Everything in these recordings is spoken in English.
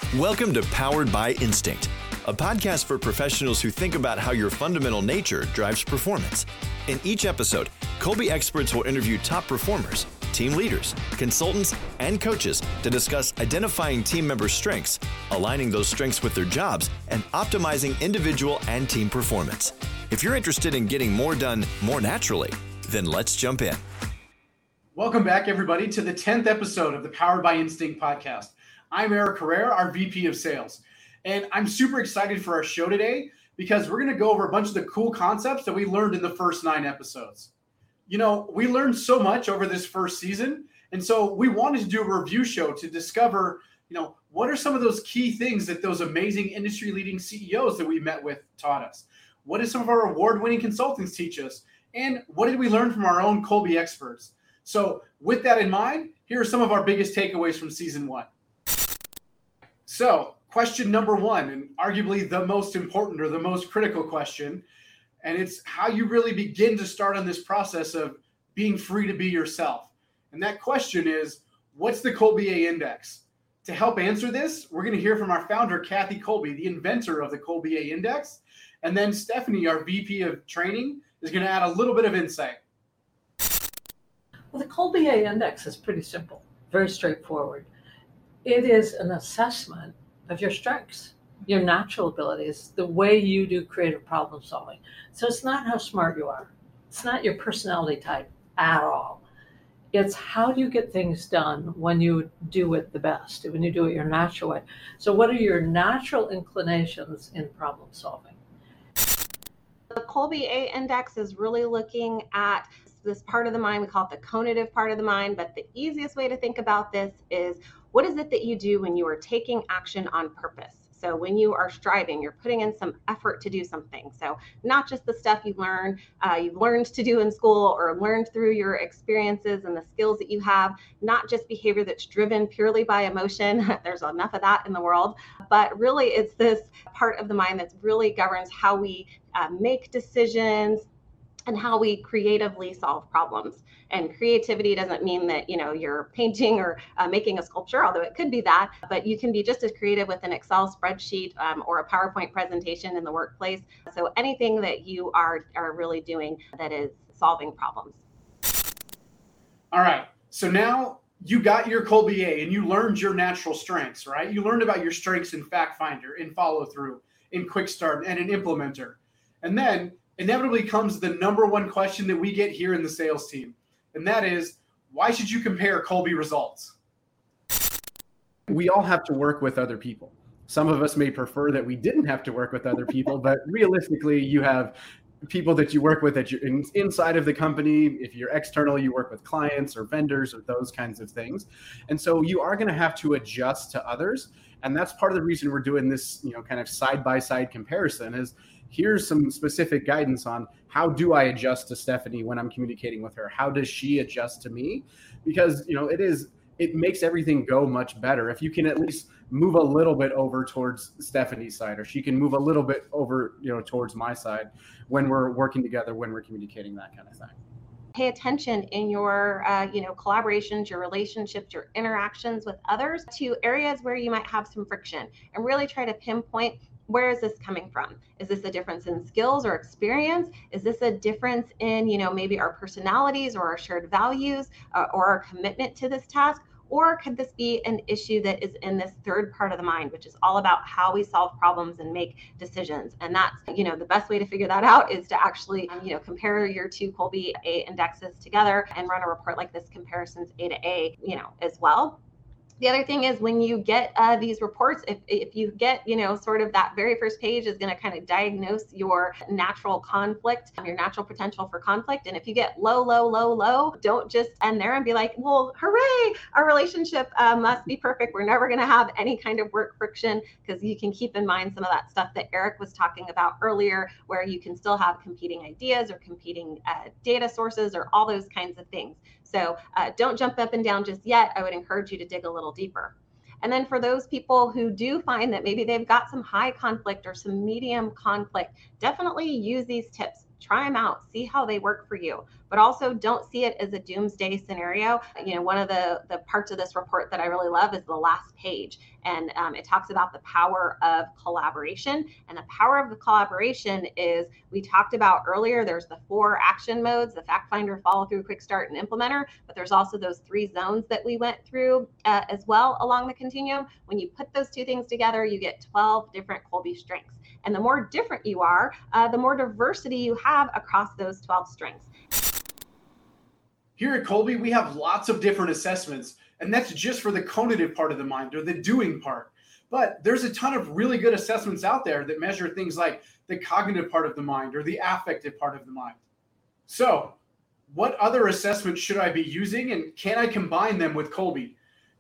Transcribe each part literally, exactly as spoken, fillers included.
Welcome to Powered by Instinct, a podcast for professionals who think about how your fundamental nature drives performance. In each episode, Kolbe experts will interview top performers, team leaders, consultants, and coaches to discuss identifying team members' strengths, aligning those strengths with their jobs, and optimizing individual and team performance. If you're interested in getting more done more naturally, then let's jump in. Welcome back, everybody, to the tenth episode of the Powered by Instinct podcast. I'm Eric Herrera, our V P of Sales, and I'm super excited for our show today because we're going to go over a bunch of the cool concepts that we learned in the first nine episodes. You know, we learned so much over this first season, and so we wanted to do a review show to discover, you know, what are some of those key things that those amazing industry-leading C E Os that we met with taught us? What did some of our award-winning consultants teach us? And what did we learn from our own Kolbe experts? So with that in mind, here are some of our biggest takeaways from season one. So question number one, and arguably the most important or the most critical question, and it's how you really begin to start on this process of being free to be yourself. And that question is, what's the Kolbe A Index? To help answer this, we're going to hear from our founder, Kathy Kolbe, the inventor of the Kolbe A Index. And then Stephanie, our V P of training, is going to add a little bit of insight. Well, the Kolbe A Index is pretty simple, very straightforward. It is an assessment of your strengths, your natural abilities, the way you do creative problem solving. So it's not how smart you are. It's not your personality type at all. It's how do you get things done when you do it the best, when you do it your natural way. So what are your natural inclinations in problem solving? The Kolbe A Index is really looking at this part of the mind. We call it the conative part of the mind, but the easiest way to think about this is, what is it that you do when you are taking action on purpose? So when you are striving, you're putting in some effort to do something. So not just the stuff you learn, uh, you've learned to do in school or learned through your experiences and the skills that you have, not just behavior that's driven purely by emotion. There's enough of that in the world, but really it's this part of the mind that really governs how we uh, make decisions and how we creatively solve problems. And creativity doesn't mean that, you know, you're painting or uh, making a sculpture, although it could be that, but you can be just as creative with an Excel spreadsheet um, or a PowerPoint presentation in the workplace. So anything that you are, are really doing that is solving problems. All right. So now you got your Kolbe A and you learned your natural strengths, right? You learned about your strengths in Fact Finder, in Follow Through, in Quick Start, and in Implementer. And then inevitably comes the number one question that we get here in the sales team. And that is, why should you compare Kolbe results? We all have to work with other people. Some of us may prefer that we didn't have to work with other people, but realistically, you have people that you work with that you're in, inside of the company. If you're external, you work with clients or vendors or those kinds of things. And so you are going to have to adjust to others. And that's part of the reason we're doing this, you know, kind of side-by-side comparison is, here's some specific guidance on how do I adjust to Stephanie when I'm communicating with her? How does she adjust to me? Because, you know, it is, it makes everything go much better if you can at least move a little bit over towards Stephanie's side, or she can move a little bit over, you know, towards my side when we're working together, when we're communicating, that kind of thing. Pay attention in your, uh, you know, collaborations, your relationships, your interactions with others to areas where you might have some friction, and really try to pinpoint, where is this coming from? Is this a difference in skills or experience? Is this a difference in, you know, maybe our personalities or our shared values uh, or our commitment to this task? Or could this be an issue that is in this third part of the mind, which is all about how we solve problems and make decisions? And that's, you know, the best way to figure that out is to actually, um, you know, compare your two Kolbe A indexes together and run a report like this, comparisons A to A, you know, as well. The other thing is, when you get uh, these reports, if if you get, you know, sort of that very first page is going to kind of diagnose your natural conflict, your natural potential for conflict. And if you get low, low, low, low, don't just end there and be like, well, hooray, our relationship uh, must be perfect. We're never going to have any kind of work friction, because you can keep in mind some of that stuff that Eric was talking about earlier, where you can still have competing ideas or competing uh, data sources or all those kinds of things. So uh, don't jump up and down just yet. I would encourage you to dig a little deeper. And then for those people who do find that maybe they've got some high conflict or some medium conflict, definitely use these tips. Try them out, see how they work for you. but also don't see it as a doomsday scenario. You know, one of the, the parts of this report that I really love is the last page. And um, it talks about the power of collaboration. And the power of the collaboration is, we talked about earlier, there's the four action modes, the fact finder, follow through, quick start, and implementer. But there's also those three zones that we went through uh, as well along the continuum. When you put those two things together, you get twelve different Kolbe strengths. And the more different you are, uh, the more diversity you have across those twelve strengths. Here at Kolbe, we have lots of different assessments, and that's just for the cognitive part of the mind, or the doing part. But there's a ton of really good assessments out there that measure things like the cognitive part of the mind or the affective part of the mind. So what other assessments should I be using, and can I combine them with Kolbe?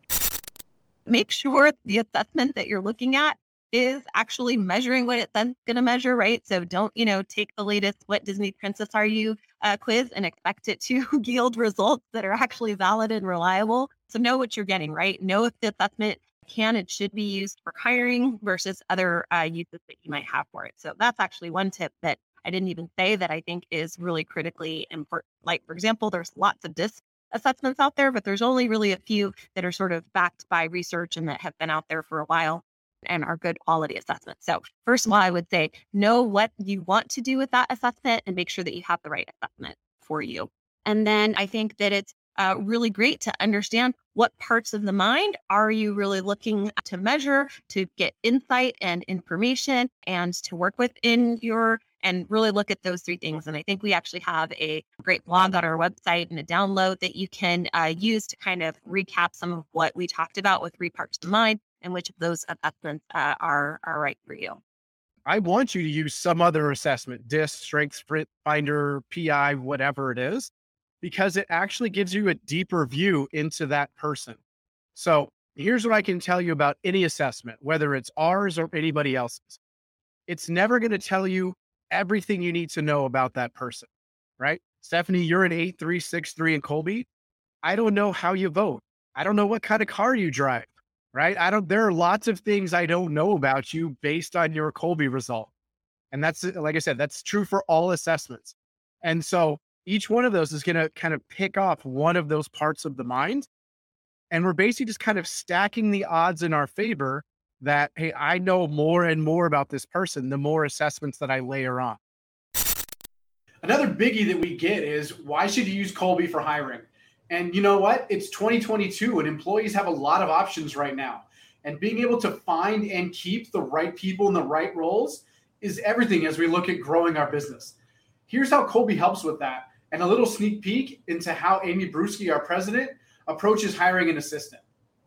Make sure the assessment that you're looking at is actually measuring what it's then going to measure, right? So don't, you know, take the latest "What Disney Princess Are You" uh, quiz and expect it to yield results that are actually valid and reliable. So know what you're getting, right? Know if the assessment can and should be used for hiring versus other uh, uses that you might have for it. So that's actually one tip that I didn't even say that I think is really critically important. Like, for example, there's lots of DISC assessments out there, but there's only really a few that are sort of backed by research and that have been out there for a while and are good quality assessments. So first of all, I would say know what you want to do with that assessment and make sure that you have the right assessment for you. And then I think that it's uh, really great to understand what parts of the mind are you really looking to measure, to get insight and information and to work with in your, and really look at those three things. And I think we actually have a great blog on our website and a download that you can uh, use to kind of recap some of what we talked about with three parts of the mind and which of those assessments uh, are, are right for you. I want you to use some other assessment, DISC, Strengths Finder, P I, whatever it is, because it actually gives you a deeper view into that person. So here's what I can tell you about any assessment, whether it's ours or anybody else's. It's never going to tell you everything you need to know about that person, right? Stephanie, you're an eight three six three in Kolbe. I don't know how you vote. I don't know what kind of car you drive. Right? I don't, there are lots of things I don't know about you based on your Kolbe result. And that's, like I said, that's true for all assessments. And so each one of those is going to kind of pick off one of those parts of the mind. And we're basically just kind of stacking the odds in our favor that, hey, I know more and more about this person, the more assessments that I layer on. Another biggie that we get is, why should you use Kolbe for hiring? And you know what? It's twenty twenty-two and employees have a lot of options right now. And being able to find and keep the right people in the right roles is everything as we look at growing our business. Here's how Kolbe helps with that, and a little sneak peek into how Amy Bruschi, our president, approaches hiring an assistant.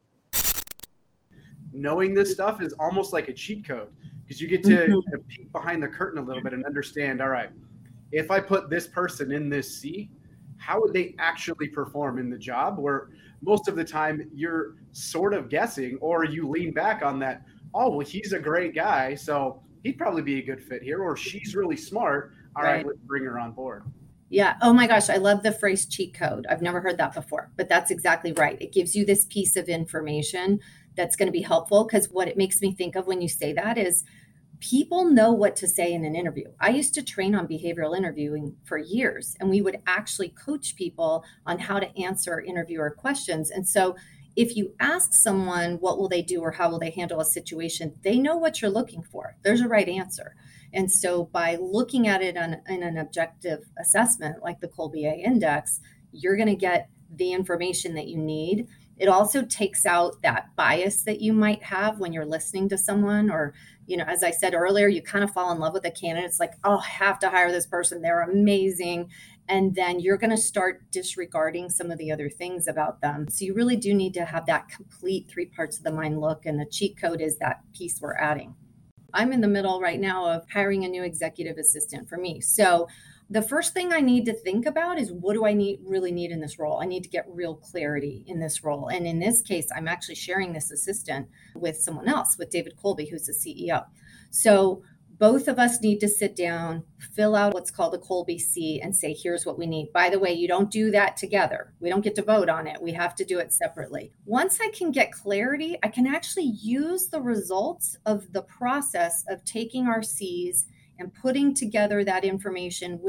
Knowing this stuff is almost like a cheat code, because you get to mm-hmm. peek behind the curtain a little bit and understand, all right, if I put this person in this seat, how would they actually perform in the job? Where most of the time you're sort of guessing, or you lean back on that, oh, well, he's a great guy, so he'd probably be a good fit here, or she's really smart. All right, right, let's bring her on board. Yeah. Oh my gosh. I love the phrase cheat code. I've never heard that before, but that's exactly right. It gives you this piece of information that's going to be helpful, because what it makes me think of when you say that is, people know what to say in an interview. I used to train on behavioral interviewing for years, and we would actually coach people on how to answer interviewer questions. And so if you ask someone, what will they do or how will they handle a situation, they know what you're looking for. There's a right answer. And so by looking at it on, in an objective assessment like the Kolbe A Index, you're going to get the information that you need. It also takes out that bias that you might have when you're listening to someone, or, you know, as I said earlier, you kind of fall in love with a candidate. It's like, oh, I have to hire this person. They're amazing. And then you're going to start disregarding some of the other things about them. So you really do need to have that complete three parts of the mind look. And the cheat code is that piece we're adding. I'm in the middle right now of hiring a new executive assistant for me. So the first thing I need to think about is, what do I need really need in this role? I need to get real clarity in this role. And in this case, I'm actually sharing this assistant with someone else, with David Kolbe, who's the C E O. So both of us need to sit down, fill out what's called a Kolbe C, and say, here's what we need. By the way, you don't do that together. We don't get to vote on it. We have to do it separately. Once I can get clarity, I can actually use the results of the process of taking our C's and putting together that information with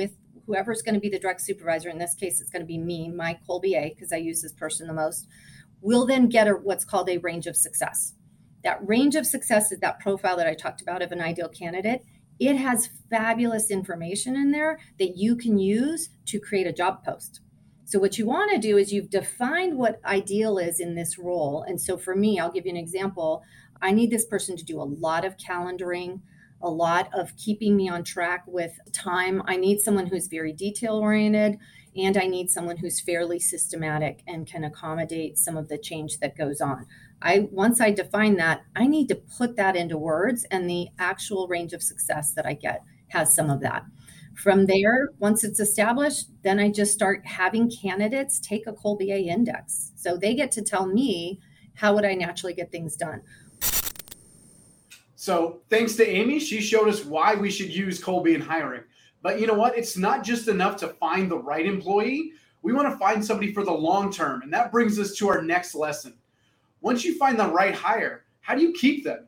whoever's going to be the direct supervisor, in this case, it's going to be me, my Kolbe A, because I use this person the most, will then get a, what's called a range of success. That range of success is that profile that I talked about of an ideal candidate. It has fabulous information in there that you can use to create a job post. So what you want to do is you've defined what ideal is in this role. And so for me, I'll give you an example. I need this person to do a lot of calendaring, a lot of keeping me on track with time. I need someone who's very detail oriented, and I need someone who's fairly systematic and can accommodate some of the change that goes on. I once I define that, I need to put that into words, and the actual range of success that I get has some of that. From there, once it's established, then I just start having candidates take a Kolbe A index. So they get to tell me, how would I naturally get things done? So thanks to Amy, she showed us why we should use Kolbe in hiring. But you know what? It's not just enough to find the right employee. We want to find somebody for the long term. And that brings us to our next lesson. Once you find the right hire, how do you keep them?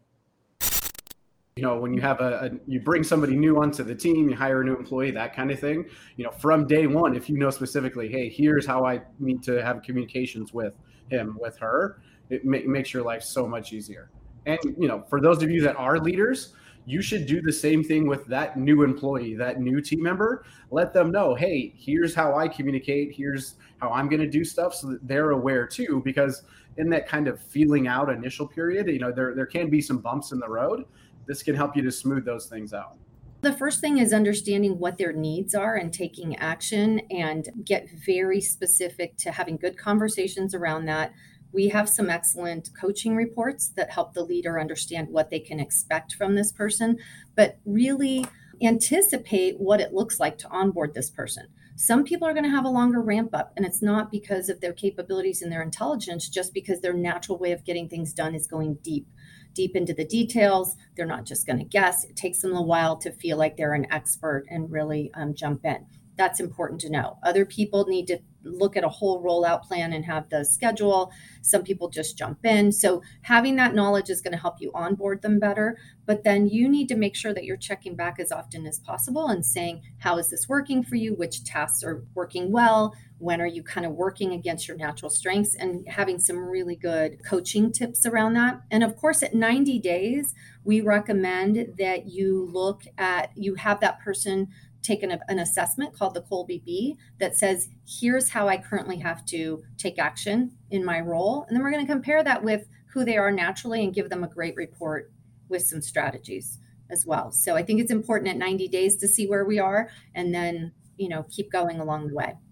You know, when you have a, a you bring somebody new onto the team, you hire a new employee, that kind of thing, you know, from day one, if you know specifically, hey, here's how I need to have communications with him, with her, it ma- makes your life so much easier. And, you know, for those of you that are leaders, you should do the same thing with that new employee, that new team member. Let them know, hey, here's how I communicate. Here's how I'm going to do stuff, so that they're aware too, because in that kind of feeling out initial period, you know, there, there can be some bumps in the road. This can help you to smooth those things out. The first thing is understanding what their needs are and taking action, and get very specific to having good conversations around that. We have some excellent coaching reports that help the leader understand what they can expect from this person, but really anticipate what it looks like to onboard this person. Some people are going to have a longer ramp up, and it's not because of their capabilities and their intelligence, just because their natural way of getting things done is going deep, deep into the details. They're not just going to guess. It takes them a while to feel like they're an expert and really um, jump in. That's important to know. Other people need to look at a whole rollout plan and have the schedule. Some people just jump in. So having that knowledge is going to help you onboard them better. But then you need to make sure that you're checking back as often as possible and saying, how is this working for you? Which tasks are working well? When are you kind of working against your natural strengths? And having some really good coaching tips around that. And of course, at ninety days, we recommend that you look at, you have that person taken a, an assessment called the Kolbe B that says, here's how I currently have to take action in my role. And then we're going to compare that with who they are naturally and give them a great report with some strategies as well. So I think it's important at ninety days to see where we are, and then, you know, keep going along the way.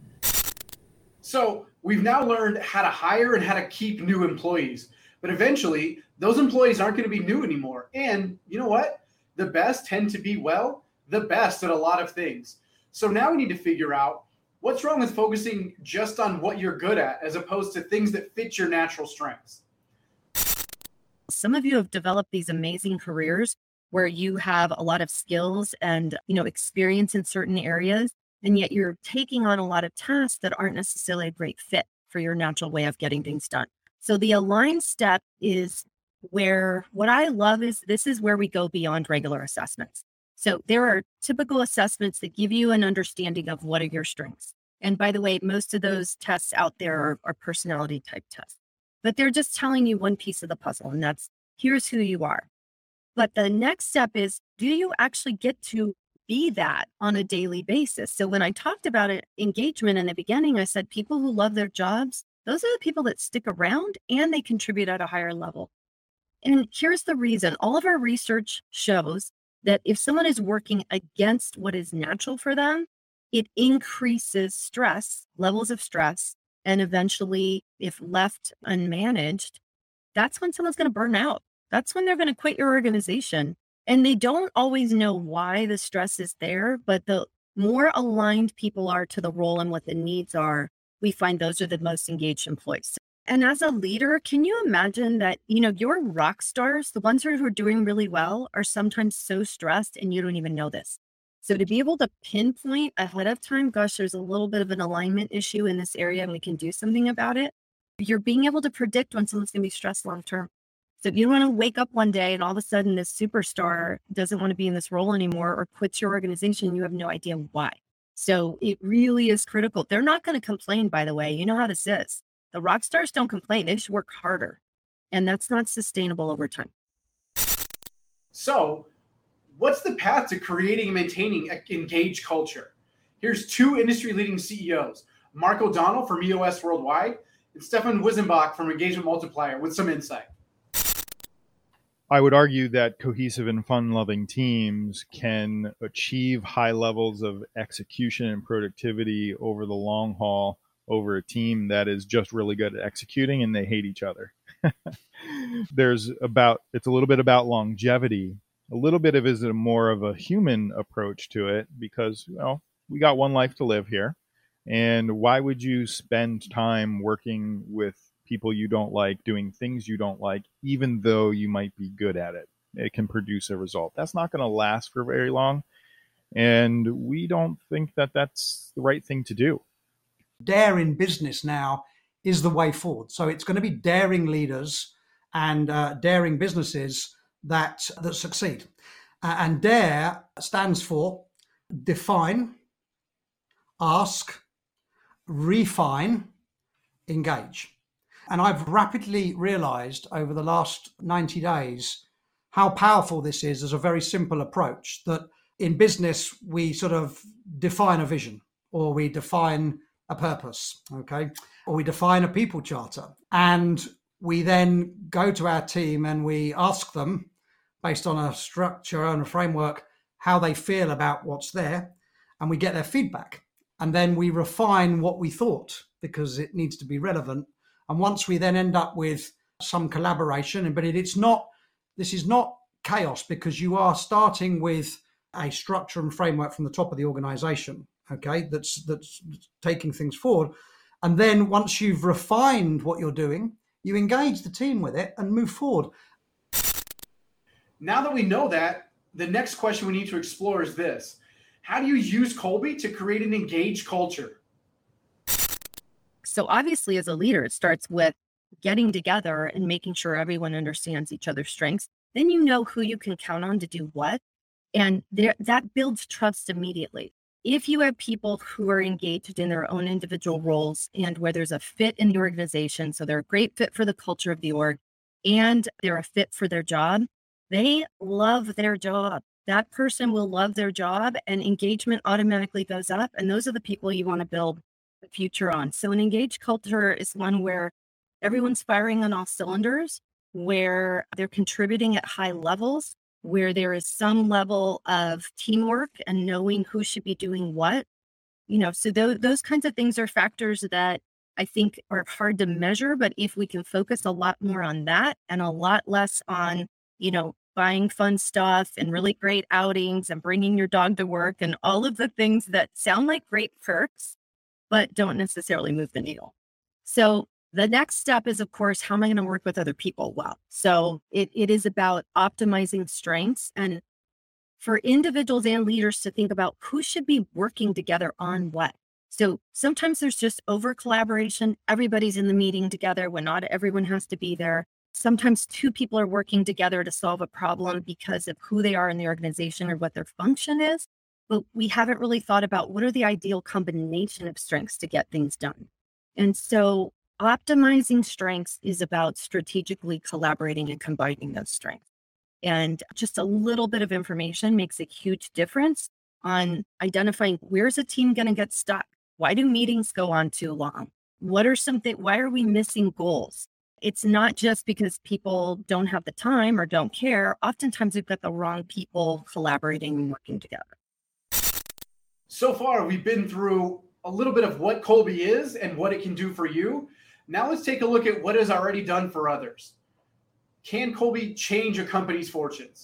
So we've now learned how to hire and how to keep new employees, but eventually those employees aren't going to be new anymore. And you know what? The best tend to be, well, the best at a lot of things. So now we need to figure out what's wrong with focusing just on what you're good at, as opposed to things that fit your natural strengths. Some of you have developed these amazing careers where you have a lot of skills and, you know, experience in certain areas, and yet you're taking on a lot of tasks that aren't necessarily a great fit for your natural way of getting things done. So the aligned step is where, what I love is, this is where we go beyond regular assessments. So there are typical assessments that give you an understanding of what are your strengths. And by the way, most of those tests out there are, are personality type tests, but they're just telling you one piece of the puzzle, and that's, here's who you are. But the next step is, do you actually get to be that on a daily basis? So when I talked about it, engagement in the beginning, I said people who love their jobs, those are the people that stick around and they contribute at a higher level. And here's the reason. All of our research shows that if someone is working against what is natural for them, it increases stress, levels of stress. And eventually, if left unmanaged, that's when someone's going to burn out. That's when they're going to quit your organization. And they don't always know why the stress is there, but the more aligned people are to the role and what the needs are, we find those are the most engaged employees. And as a leader, can you imagine that, you know, your rock stars, the ones who are doing really well, are sometimes so stressed and you don't even know this. So to be able to pinpoint ahead of time, gosh, there's a little bit of an alignment issue in this area and we can do something about it. You're being able to predict when someone's going to be stressed long-term. So if you don't want to wake up one day and all of a sudden this superstar doesn't want to be in this role anymore or quits your organization, you have no idea why. So it really is critical. They're not going to complain, by the way. You know how this is. The rock stars don't complain. They just work harder. And that's not sustainable over time. So what's the path to creating and maintaining an engaged culture? Here's two industry-leading C E Os, Mark O'Donnell from E O S Worldwide and Stefan Wisenbach from Engagement Multiplier with some insight. I would argue that cohesive and fun-loving teams can achieve high levels of execution and productivity over the long haul over a team that is just really good at executing and they hate each other. There's about, it's a little bit about longevity. A little bit of it is a more of a human approach to it because, well, we got one life to live here. And why would you spend time working with people you don't like, doing things you don't like, even though you might be good at it? It can produce a result. That's not going to last for very long. And we don't think that that's the right thing to do. Dare in business now is the way forward. So it's going to be daring leaders and uh, daring businesses that, that succeed. Uh, and DARE stands for define, ask, refine, engage. And I've rapidly realized over the last ninety days how powerful this is as a very simple approach, that in business, we sort of define a vision or we define a purpose, okay? Or we define a people charter. And we then go to our team and we ask them, based on a structure and a framework, how they feel about what's there. And we get their feedback. And then we refine what we thought because it needs to be relevant. And once we then end up with some collaboration, but it, it's not, this is not chaos because you are starting with a structure and framework from the top of the organization, okay, that's that's taking things forward. And then once you've refined what you're doing, you engage the team with it and move forward. Now that we know that, the next question we need to explore is this. How do you use Kolbe to create an engaged culture? So obviously, as a leader, it starts with getting together and making sure everyone understands each other's strengths. Then you know who you can count on to do what. And there, that builds trust immediately. If you have people who are engaged in their own individual roles and where there's a fit in the organization, so they're a great fit for the culture of the org and they're a fit for their job, they love their job. That person will love their job and engagement automatically goes up. And those are the people you want to build the future on. So an engaged culture is one where everyone's firing on all cylinders, where they're contributing at high levels, where there is some level of teamwork and knowing who should be doing what. You know, so th- those kinds of things are factors that I think are hard to measure, but if we can focus a lot more on that and a lot less on, you know, buying fun stuff and really great outings and bringing your dog to work and all of the things that sound like great perks, but don't necessarily move the needle. So the next step is, of course, how am I going to work with other people well? So it, it is about optimizing strengths and for individuals and leaders to think about who should be working together on what. So sometimes there's just over collaboration. Everybody's in the meeting together when not everyone has to be there. Sometimes two people are working together to solve a problem because of who they are in the organization or what their function is. But we haven't really thought about what are the ideal combination of strengths to get things done. And so optimizing strengths is about strategically collaborating and combining those strengths. And just a little bit of information makes a huge difference on identifying where's a team going to get stuck? Why do meetings go on too long? What are something, why are we missing goals? It's not just because people don't have the time or don't care. Oftentimes we've got the wrong people collaborating and working together. So far, we've been through a little bit of what Kolbe is and what it can do for you. Now let's take a look at what it's already done for others. Can Kolbe change a company's fortunes?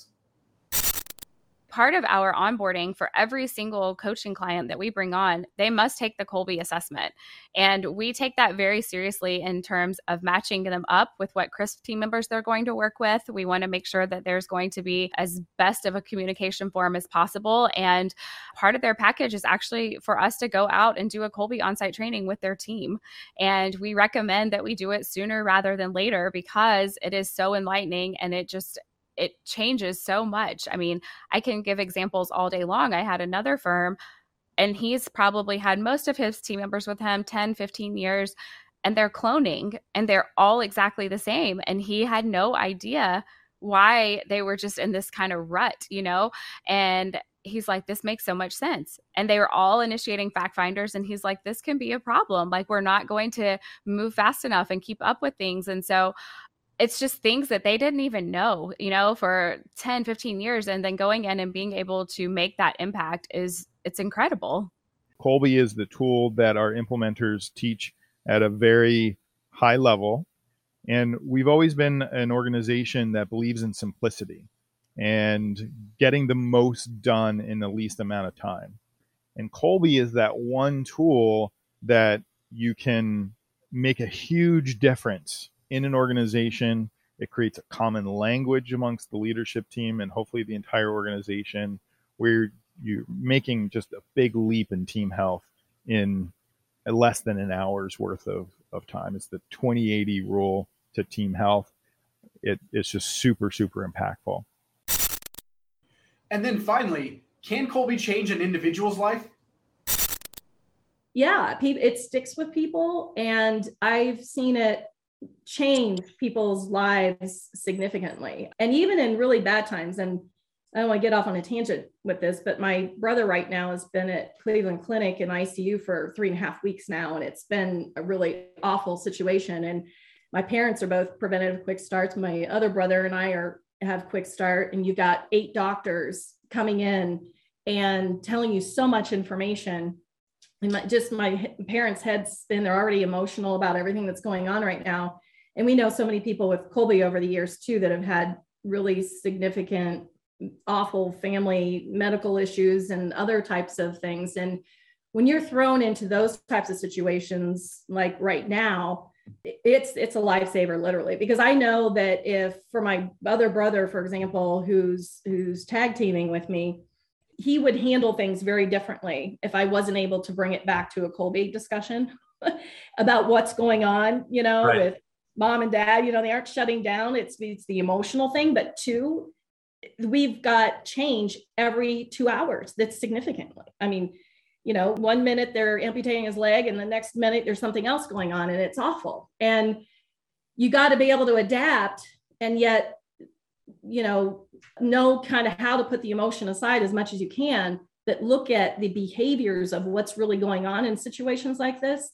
Part of our onboarding for every single coaching client that we bring on, they must take the Kolbe assessment. And we take that very seriously in terms of matching them up with what CRISP team members they're going to work with. We want to make sure that there's going to be as best of a communication form as possible. And part of their package is actually for us to go out and do a Kolbe on-site training with their team. And we recommend that we do it sooner rather than later because it is so enlightening and it just it changes so much. I mean, I can give examples all day long. I had another firm And he's probably had most of his team members with him ten, fifteen years, and they're cloning and they're all exactly the same. And he had no idea why they were just in this kind of rut, you know? And he's like, this makes so much sense. And they were all initiating fact finders. And he's like, this can be a problem. Like, we're not going to move fast enough and keep up with things. And so it's just things that they didn't even know, you know, for ten, fifteen years. And then going in and being able to make that impact is, it's incredible. Kolbe is the tool that our implementers teach at a very high level. And we've always been an organization that believes in simplicity and getting the most done in the least amount of time. And Kolbe is that one tool that you can make a huge difference in an organization. It creates a common language amongst the leadership team and hopefully the entire organization, where you're making just a big leap in team health in less than an hour's worth of, of time. It's the twenty eighty rule to team health. It, it's just super, super impactful. And then finally, can Kolbe change an individual's life? Yeah, it sticks with people, and I've seen it change people's lives significantly. And even in really bad times, and I don't want to get off on a tangent with this, but my brother right now has been at Cleveland Clinic in I C U for three and a half weeks now, and it's been a really awful situation. And my parents are both preventative quick starts. My other brother and I are have quick start, and you got eight doctors coming in and telling you so much information. And my, just my parents' heads spin. They're already emotional about everything that's going on right now. And we know so many people with Kolbe over the years too that have had really significant, awful family medical issues and other types of things. And when you're thrown into those types of situations, like right now, it's it's a lifesaver, literally, because I know that if for my other brother, for example, who's who's tag teaming with me, he would handle things very differently if I wasn't able to bring it back to a Kolbe discussion about what's going on, you know, right. with mom and dad. You know, they aren't shutting down. It's, it's the emotional thing. But two, we've got change every two hours. That's significantly. I mean, you know, one minute they're amputating his leg and the next minute there's something else going on and it's awful. And you got to be able to adapt and yet, you know, know kind of how to put the emotion aside as much as you can, but look at the behaviors of what's really going on in situations like this.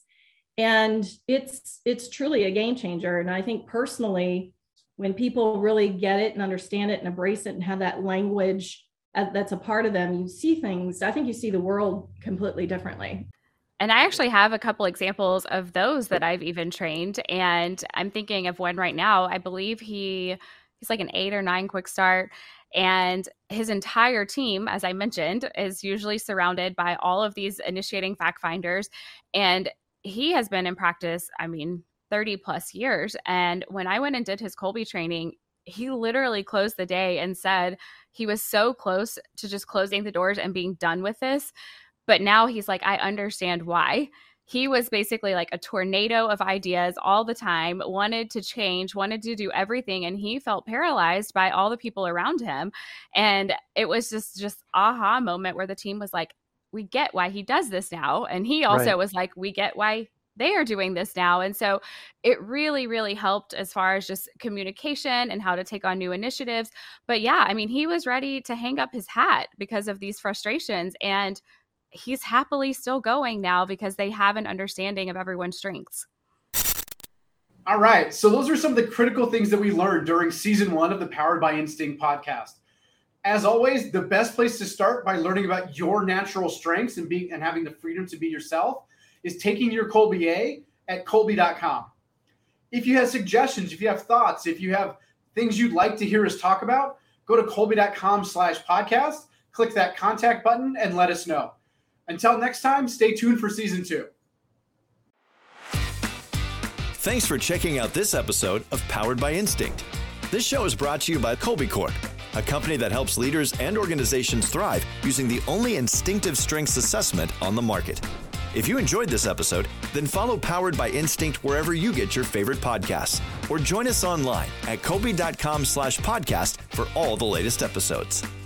And it's, it's truly a game changer. And I think personally, when people really get it and understand it and embrace it and have that language that's a part of them, you see things, I think you see the world completely differently. And I actually have a couple examples of those that I've even trained. And I'm thinking of one right now. I believe he he's like an eight or nine quick start. And his entire team, as I mentioned, is usually surrounded by all of these initiating fact finders. And he has been in practice, I mean, thirty plus years. And when I went and did his Kolbe training, he literally closed the day and said he was so close to just closing the doors and being done with this. But now he's like, I understand why. He was basically like a tornado of ideas all the time, wanted to change, wanted to do everything. And he felt paralyzed by all the people around him. And it was just, just aha moment where the team was like, we get why he does this now. And he also right. was like, we get why they are doing this now. And so it really, really helped as far as just communication and how to take on new initiatives. But yeah, I mean, he was ready to hang up his hat because of these frustrations. And he's happily still going now because they have an understanding of everyone's strengths. All right. So those are some of the critical things that we learned during season one of the Powered by Instinct podcast. As always, the best place to start by learning about your natural strengths and being and having the freedom to be yourself is taking your Kolbe A at Kolbe dot com. If you have suggestions, if you have thoughts, if you have things you'd like to hear us talk about, go to Kolbe dot com slash podcast, click that contact button and let us know. Until next time, stay tuned for season two. Thanks for checking out this episode of Powered by Instinct. This show is brought to you by Kolbe Corp, a company that helps leaders and organizations thrive using the only instinctive strengths assessment on the market. If you enjoyed this episode, then follow Powered by Instinct wherever you get your favorite podcasts, or join us online at Kolbe dot com slash podcast for all the latest episodes.